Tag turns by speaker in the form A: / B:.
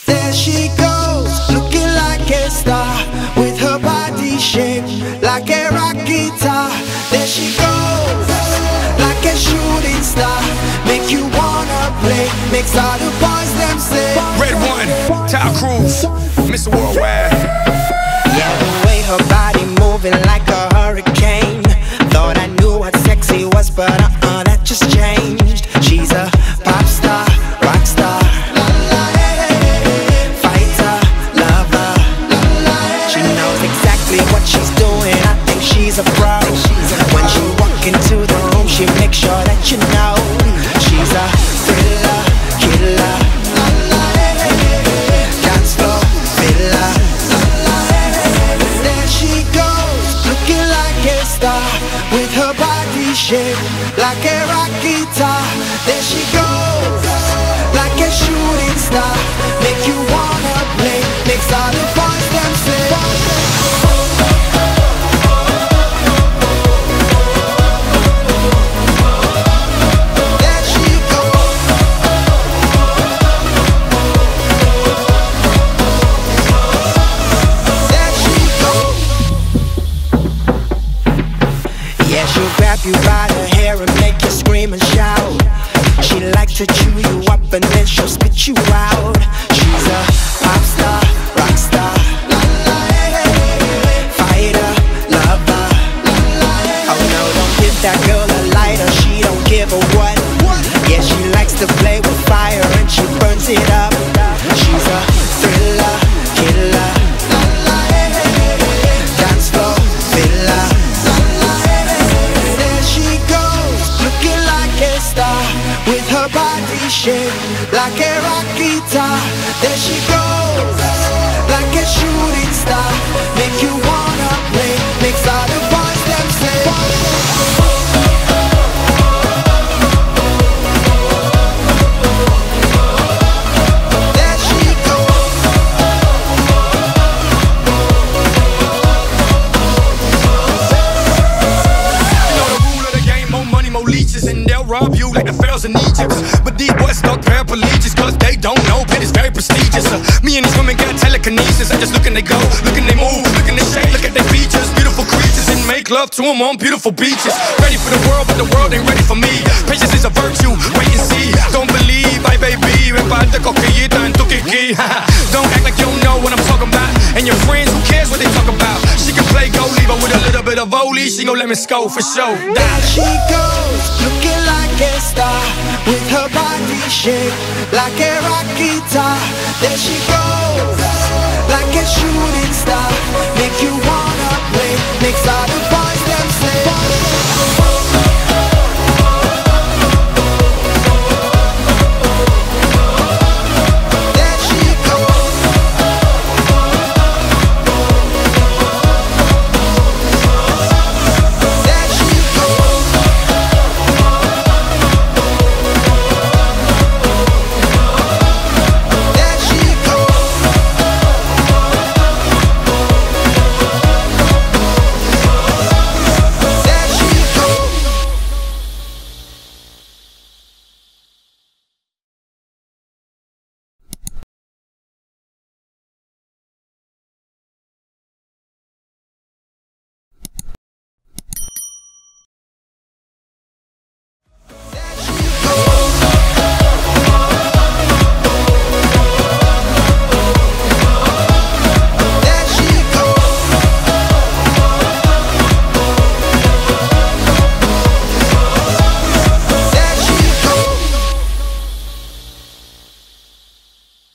A: There she goes, looking like a star, with her body shaped like a rock guitar. There she goes, like a shooting star, make you wanna play, makes all the boys them say.
B: Red One, Ty Cruz, Mr. Worldwide.
A: Yeah, the way her body moving like a hurricane. Thought I knew what sexy was, but that just changed. She's a pop star, rock star, fighter, lover. She knows exactly what she's doing. I think she's a pro. When she walk into the room, she makes sure that you know she's a thriller, killer, dance floor filler. There she goes, looking like a star, with her body shaped like a rock guitar. There she goes, like a shooting star, make you wanna play, makes all the boys them say. There she goes. There she goes. Yeah, she'll grab you by the hair and make you scream and shout. She likes to chew you up and then she'll spit you out. She's a pop star, rock star, fighter, lover. Oh no, don't give that girl a lighter, she don't give a what. Yeah, she likes to play with fire and she burns it up. She's a thriller, killer, dance floor filler. There she goes, looking like a star, with her body shaped like a rock guitar. There she goes, like a shooting star, make you wanna play, makes all the boys them say. There she goes.
B: You know the rule of the game, more money, more leeches, and they'll rob you like the pharaohs in Egypt. But these boys stuck paraplegics, cause they don't know, but it's very prestigious. Me and these women got telekinesis. I just look and they go, look and they move, look and they shake, look at their features. Beautiful creatures, and make love to them on beautiful beaches. Ready for the world, but the world ain't ready for me. Patience is a virtue, wait and see. Don't believe, ay baby, me falta coquillita en tu kiki. Don't act like you don't know what I'm talking about. And your friends, who cares what they talk about? She can play goalie, but with a little bit of volley, she gon' let me score for sure.
A: There she goes, looking like a star, with her body shaped like a rock guitar. There she goes, like a shooting star,